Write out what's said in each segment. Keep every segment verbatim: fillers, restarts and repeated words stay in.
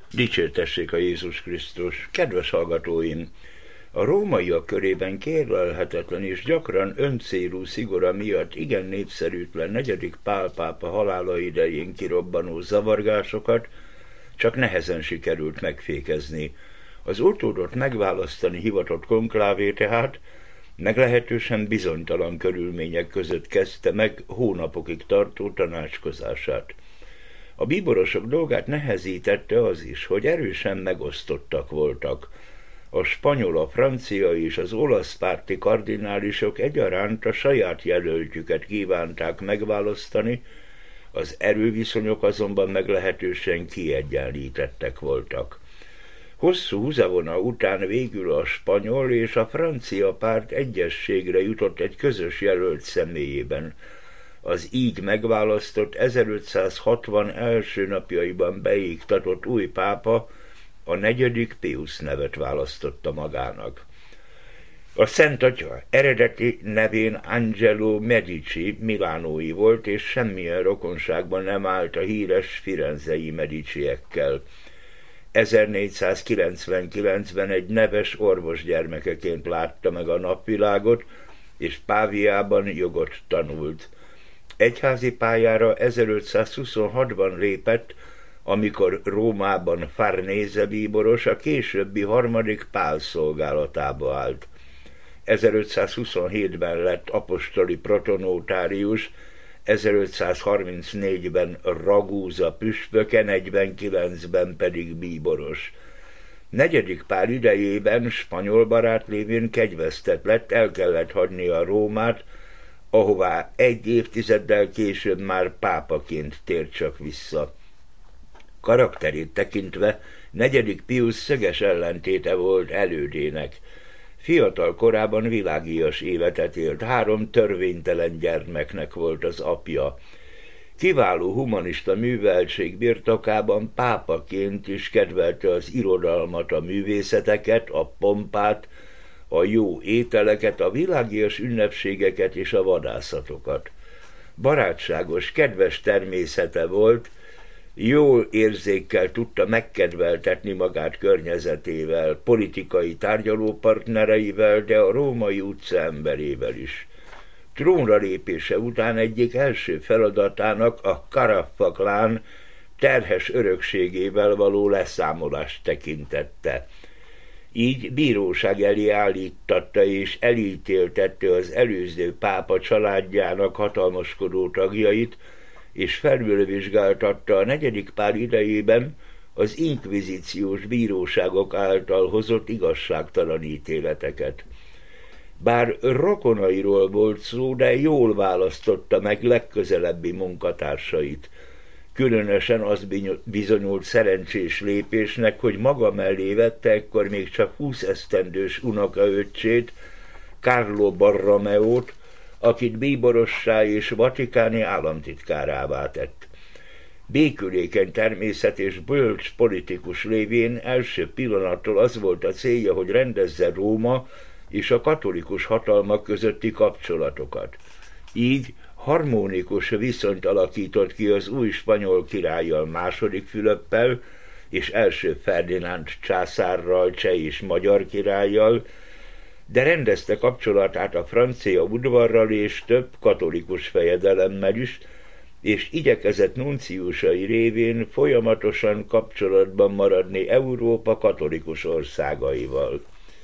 Dicsértessék a Jézus Krisztus! Kedves hallgatóim! A rómaiak körében kérlelhetetlen és gyakran öncélú szigora miatt igen népszerűtlen negyedik Pál pápa halála idején kirobbanó zavargásokat csak nehezen sikerült megfékezni. Az utódot megválasztani hivatott konklávé tehát meglehetősen bizonytalan körülmények között kezdte meg hónapokig tartó tanácskozását. A bíborosok dolgát nehezítette az is, hogy erősen megosztottak voltak. A spanyol, a francia és az olasz párti kardinálisok egyaránt a saját jelöltjüket kívánták megválasztani, az erőviszonyok azonban meglehetősen kiegyenlítettek voltak. Hosszú húzavona után végül a spanyol és a francia párt egyességre jutott egy közös jelölt személyében. Az így megválasztott ezerötszázhatvan első napjaiban beiktatott új pápa a negyedik Piusz nevet választotta magának. A Szent Atya eredeti nevén Angelo Medici milánói volt, és semmilyen rokonságban nem állt a híres firenzei Mediciekkel. ezernégyszázkilencvenkilencben egy neves orvos gyermekeként látta meg a napvilágot, és Páviában jogot tanult. Egyházi pályára ezerötszázhuszonhatban lépett, amikor Rómában Farnese bíboros a későbbi harmadik Pál szolgálatába állt. ezerötszázhuszonhétben lett apostoli protonotárius, ezerötszázharmincnégyben Ragúza püspöke, negyvenkilencben pedig bíboros. Negyedik Pál idejében spanyol barát lévén kegyvesztett lett, el kellett hagynia Rómát, ahová egy évtizeddel később már pápaként tért csak vissza. Karakterét tekintve negyedik Piusz szöges ellentéte volt elődének. Fiatal korában világias életet élt, három törvénytelen gyermeknek volt az apja. Kiváló humanista műveltség birtokában pápaként is kedvelte az irodalmat, a művészeteket, a pompát, a jó ételeket, a világias ünnepségeket és a vadászatokat. Barátságos, kedves természete volt, jól érzékkel tudta megkedveltetni magát környezetével, politikai tárgyalópartnereivel, de a római utca emberével is. Trónra lépése után egyik első feladatának a Caraffa klán terhes örökségével való leszámolást tekintette. Így bíróság elé állítatta és elítéltette az előző pápa családjának hatalmaskodó tagjait, és felülvizsgáltatta a negyedik Pál idejében az inkvizíciós bíróságok által hozott igazságtalan ítéleteket. Bár rokonairól volt szó, de jól választotta meg legközelebbi munkatársait. Különösen az bizonyult szerencsés lépésnek, hogy maga mellé vette ekkor még csak húsz esztendős unokaöccsét, Carlo Borromeót, akit bíborossá és vatikáni államtitkárává tett. Békülékeny természet és bölcs politikus lévén első pillanattól az volt a célja, hogy rendezze Róma és a katolikus hatalmak közötti kapcsolatokat. Így harmonikus viszonyt alakított ki az új spanyol királlyal, második Fülöppel, és első Ferdinánd császárral, cseh és magyar királlyal, de rendezte kapcsolatát a francia udvarral és több katolikus fejedelemmel is, és igyekezett nunciusai révén folyamatosan kapcsolatban maradni Európa katolikus országaival.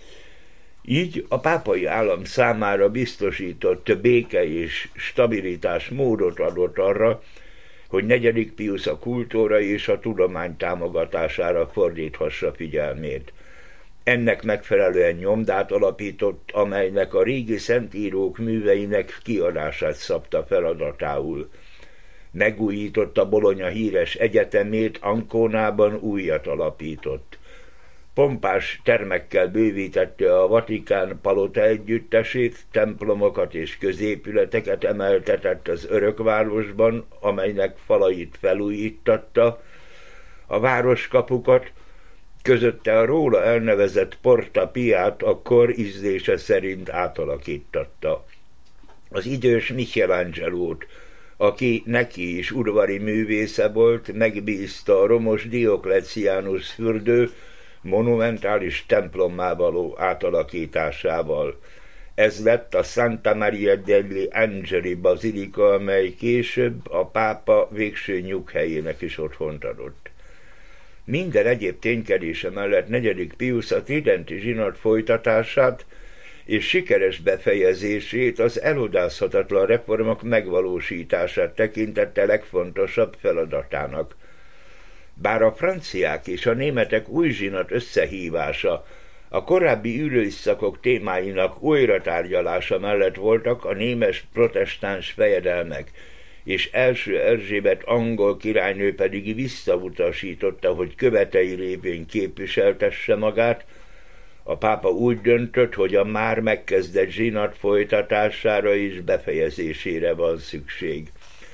Így a pápai állam számára biztosított béke és stabilitás módot adott arra, hogy negyedik Piusz a kultúra és a tudomány támogatására fordíthassa figyelmét. Ennek megfelelően nyomdát alapított, amelynek a régi szentírók műveinek kiadását szabta feladatául. Megújította Bologna híres egyetemét, Anconában újat alapított. Pompás termekkel bővítette a Vatikán palota együttesét, templomokat és középületeket emeltetett az Örökvárosban, amelynek falait felújítatta, a városkapukat, közötte a róla elnevezett Porta Piát a kor ízlése szerint átalakítatta. Az idős Michelangelo-t, aki neki is udvari művésze volt, megbízta a romos Dioklecianus fürdő monumentális templommá való átalakításával. Ez lett a Santa Maria degli Angeli bazilika, amely később a pápa végső nyughelyének is otthont adott. Minden egyéb ténykedése mellett negyedik Piusz a tridenti zsinat folytatását és sikeres befejezését, az elodázhatatlan reformok megvalósítását tekintette legfontosabb feladatának. Bár a franciák és a németek új zsinat összehívása, a korábbi ülésszakok témáinak újratárgyalása mellett voltak, a némes protestáns fejedelmek, és első Erzsébet angol királynő pedig visszautasította, hogy követei révén képviseltesse magát, a pápa úgy döntött, hogy a már megkezdett zsinat folytatására és befejezésére van szükség.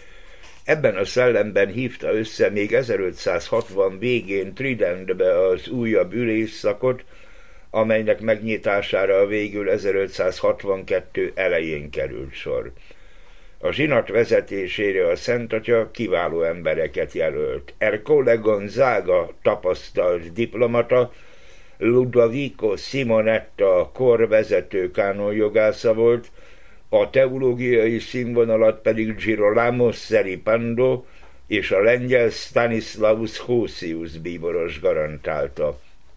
Ebben a szellemben hívta össze még ezerötszázhatvan végén Tridentbe az újabb ülésszakot, amelynek megnyitására végül ezerötszázhatvankettő elején került sor. A zsinat vezetésére a Szent Atya kiváló embereket jelölt. Ercole Gonzaga tapasztalt diplomata, Ludovico Simonetta a kor vezető kánonjogásza volt, a teológiai színvonalat pedig Girolamo Seripando és a lengyel Stanislaus Hosius bíboros garantálta.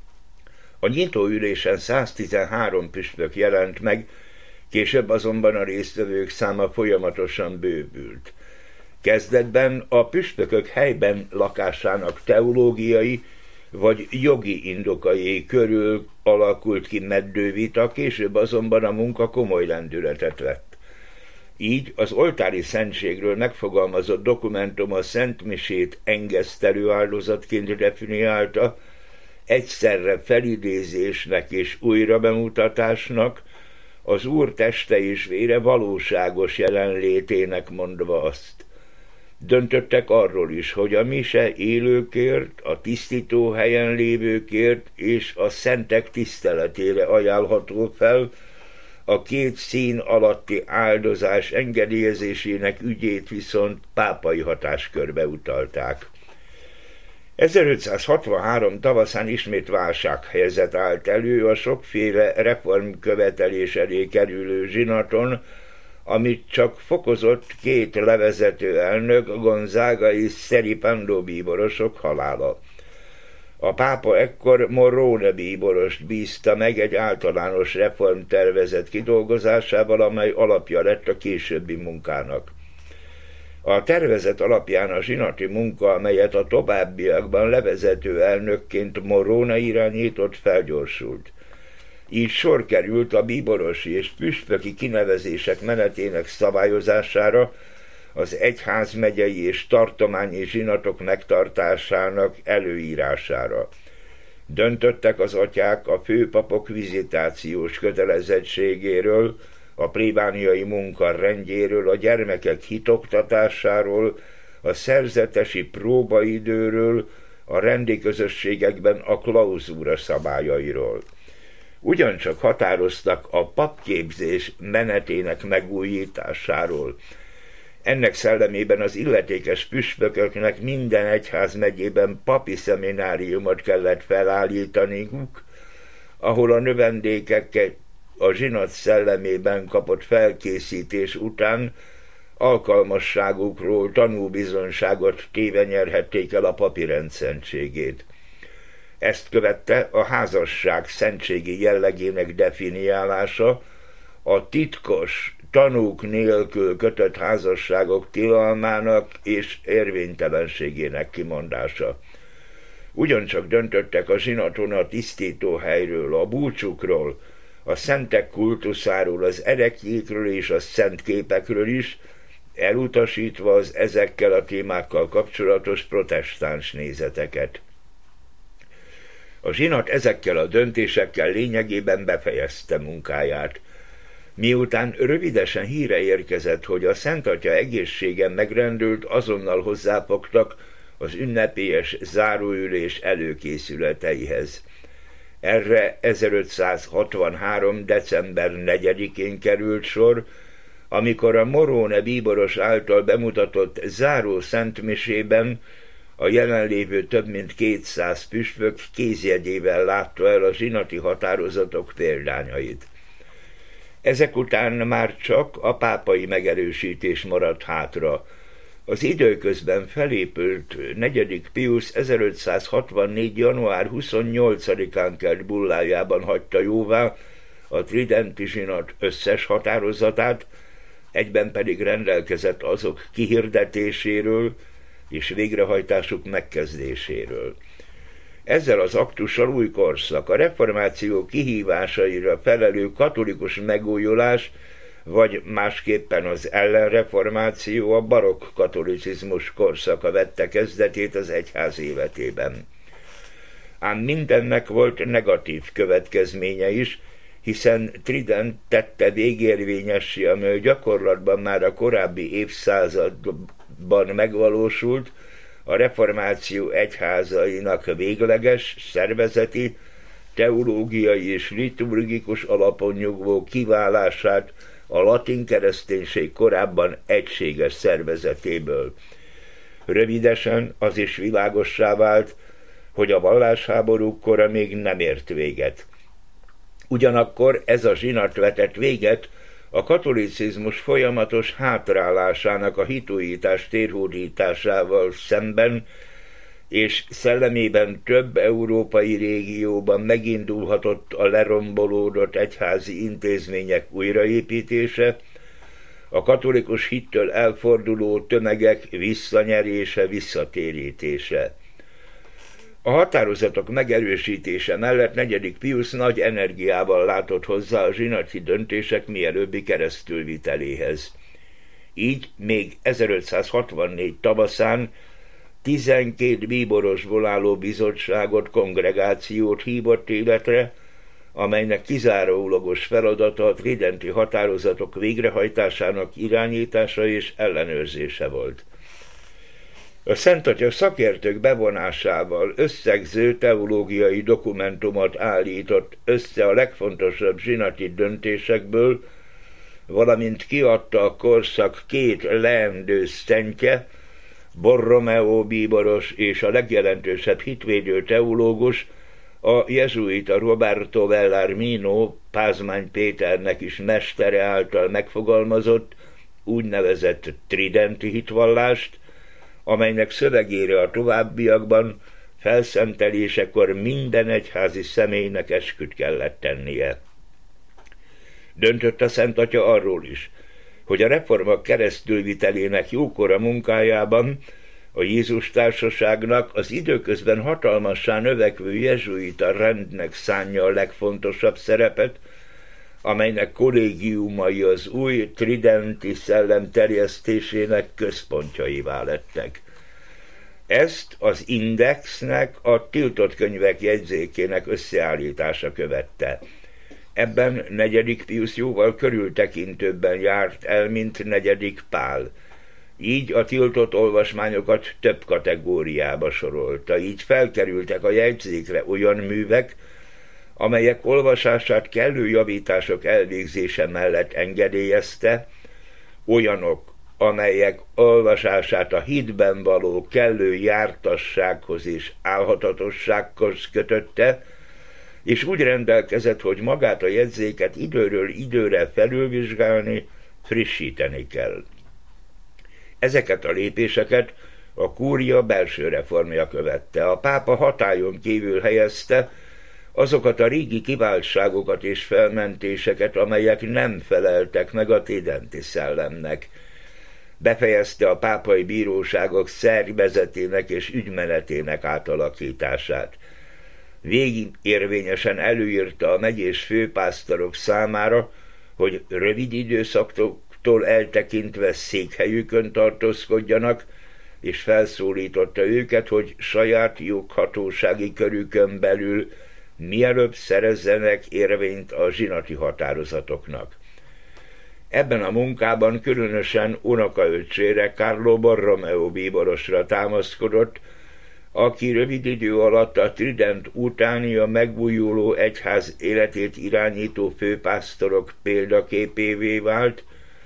A nyitóülésen száztizenhárom püspök jelent meg, később azonban a résztvevők száma folyamatosan bővült. Kezdetben a püspökök helyben lakásának teológiai vagy jogi indokai körül alakult ki meddő vita, később azonban a munka komoly lendületet vett. Így az oltári szentségről megfogalmazott dokumentum a szentmisét engesztelő áldozatként definiálta, egyszerre felidézésnek és újrabemutatásnak, az Úr teste és vére valóságos jelenlétének mondva azt. Döntöttek arról is, hogy a mise élőkért, a tisztító helyen lévőkért és a szentek tiszteletére ajánlható fel, a két szín alatti áldozás engedélyezésének ügyét viszont pápai hatáskörbe utalták. ezerötszázhatvanhárom tavaszán ismét válsághelyzet állt elő a sokféle reformkövetelés elé kerülő zsinaton, amit csak fokozott két levezető elnök, Gonzaga és Seripando bíborosok halála. A pápa ekkor Morone bíborost bízta meg egy általános reformtervezet kidolgozásával, amely alapja lett a későbbi munkának. A tervezet alapján a zsinati munka, amelyet a továbbiakban levezető elnökként Morone irányított, felgyorsult. Így sor került a bíborosi és püspöki kinevezések menetének szabályozására, az egyházmegyei és tartományi zsinatok megtartásának előírására. Döntöttek az atyák a főpapok vizitációs kötelezettségéről, a plébániai munka rendjéről, a gyermekek hitoktatásáról, a szerzetesi próbaidőről, a rendi közösségekben a klauzúra szabályairól. Ugyancsak határoztak a papképzés menetének megújításáról. Ennek szellemében az illetékes püspököknek minden egyházmegyében papi szemináriumot kellett felállítaniuk, ahol a növendékeket a zsinat szellemében kapott felkészítés után alkalmasságukról tanúbizonyságot téve nyerhették el a papi rendszentségét. Ezt követte a házasság szentségi jellegének definiálása, a titkos, tanúk nélkül kötött házasságok tilalmának és érvénytelenségének kimondása. Ugyancsak döntöttek a zsinaton a tisztítóhelyről, a búcsukról, a szentek kultuszáról, az ereklyékről és a szent képekről is, elutasítva az ezekkel a témákkal kapcsolatos protestáns nézeteket. A zsinat ezekkel a döntésekkel lényegében befejezte munkáját. Miután rövidesen híre érkezett, hogy a Szent Atya egészségen megrendült, azonnal hozzáfogtak az ünnepélyes záróülés előkészületeihez. Erre ezerötszázhatvanhárom. december negyedikén került sor, amikor a Morone bíboros által bemutatott záró szentmisében a jelenlévő több mint kétszáz püspök kézjegyével látta el a zsinati határozatok példányait. Ezek után már csak a pápai megerősítés maradt hátra. Az időközben felépült negyedik Piusz ezerötszázhatvannégy. január huszonnyolcadikán kelt bullájában hagyta jóvá a tridenti zsinat összes határozatát, egyben pedig rendelkezett azok kihirdetéséről és végrehajtásuk megkezdéséről. Ezzel az aktussal új korszak, a reformáció kihívásaira felelő katolikus megújulás, vagy másképpen az ellenreformáció, a barokk katolicizmus korszaka vette kezdetét az egyház életében. Ám mindennek volt negatív következménye is, hiszen Trident tette végérvényessé, amely gyakorlatban már a korábbi évszázadban megvalósult, a reformáció egyházainak végleges, szervezeti, teológiai és liturgikus alapon nyugvó kiválását a latin kereszténység korábban egységes szervezetéből. Rövidesen az is világossá vált, hogy a vallásháborúk kora még nem ért véget. Ugyanakkor ez a zsinat vetett véget a katolicizmus folyamatos hátrálásának a hitújítás térhódításával szemben, és szellemében több európai régióban megindulhatott a lerombolódott egyházi intézmények újraépítése, a katolikus hittől elforduló tömegek visszanyerése, visszatérítése. A határozatok megerősítése mellett negyedik Piusz nagy energiával látott hozzá a zsinati döntések mielőbbi keresztülviteléhez. Így még ezerötszázhatvannégy tavaszán tizenkét bíborosból álló bizottságot, kongregációt hívott életre, amelynek kizárólagos feladata a tridenti határozatok végrehajtásának irányítása és ellenőrzése volt. A Szent Atya szakértők bevonásával összegző teológiai dokumentumot állított össze a legfontosabb zsinati döntésekből, valamint kiadta a korszak két leendő szentje, Borromeo bíboros és a legjelentősebb hitvédő teológus, a jezsuita Roberto Bellarmino, Pázmány Péternek is mestere által megfogalmazott úgynevezett tridenti hitvallást, amelynek szövegére a továbbiakban felszentelésekor minden egyházi személynek esküt kellett tennie. Döntött a Szent Atya arról is, hogy a reformok keresztülvitelének jókora munkájában a Jézus Társaságnak az időközben hatalmassá növekvő jezsuita rendnek szánja a legfontosabb szerepet, amelynek kollégiumai az új tridenti szellem terjesztésének központjaivá lettek. Ezt az indexnek a tiltott könyvek jegyzékének összeállítása követte. Ebben negyedik Piusz jóval körültekintőbben járt el, mint negyedik Pál. Így a tiltott olvasmányokat több kategóriába sorolta, így felkerültek a jegyzékre olyan művek, amelyek olvasását kellő javítások elvégzése mellett engedélyezte, olyanok, amelyek olvasását a hitben való kellő jártassághoz és álhatatossághoz kötötte, és úgy rendelkezett, hogy magát a jegyzéket időről időre felülvizsgálni, frissíteni kell. Ezeket a lépéseket a kúria belső reformja követte. A pápa hatályon kívül helyezte azokat a régi kiváltságokat és felmentéseket, amelyek nem feleltek meg a tridenti szellemnek. Befejezte a pápai bíróságok szervezetének és ügymenetének átalakítását. Végig érvényesen előírta a megyés főpásztorok számára, hogy rövid időszaktól eltekintve székhelyükön tartózkodjanak, és felszólította őket, hogy saját joghatósági körükön belül mielőbb szerezzenek érvényt a zsinati határozatoknak. Ebben a munkában különösen unokaöccsére, Carlo Borromeo bíborosra támaszkodott, aki rövid idő alatt a Trident utáni a megújuló egyház életét irányító főpásztorok példaképévé vált,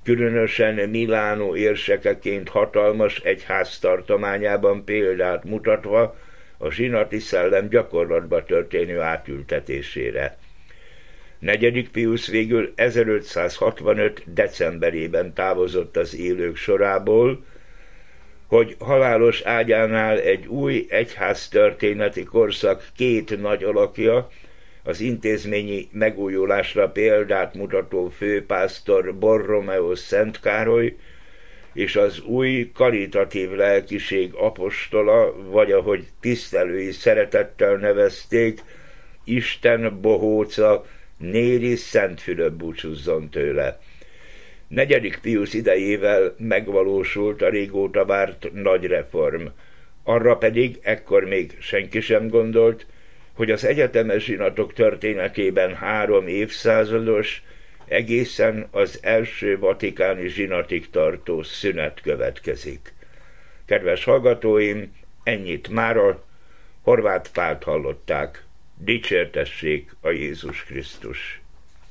különösen Milánó érsekeként hatalmas egyháztartományában példát mutatva a zsinati szellem gyakorlatba történő átültetésére. Negyedik Piusz végül ezerötszázhatvanöt. decemberében távozott az élők sorából, hogy halálos ágyánál egy új egyháztörténeti korszak két nagy alakja, az intézményi megújulásra példát mutató főpásztor Borromeo Szent Károly és az új karitatív lelkiség apostola, vagy ahogy tisztelői szeretettel nevezték, Isten bohóca Néri Szentfülöp búcsúzzon tőle. Negyedik Piusz idejével megvalósult a régóta várt nagy reform. Arra pedig ekkor még senki sem gondolt, hogy az egyetemes zsinatok történetében három évszázados, egészen az első vatikáni zsinatig tartó szünet következik. Kedves hallgatóim, ennyit mára. Horváth Pált hallották. Dicsértessék a Jézus Krisztus!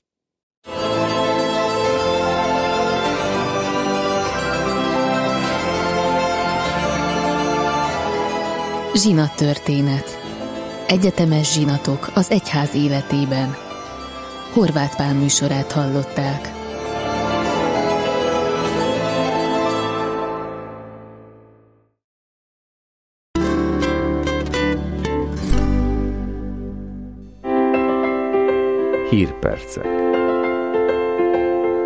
Zsinattörténet. Egyetemes zsinatok az egyház életében. Horváth Pál műsorát hallották. Hírpercek.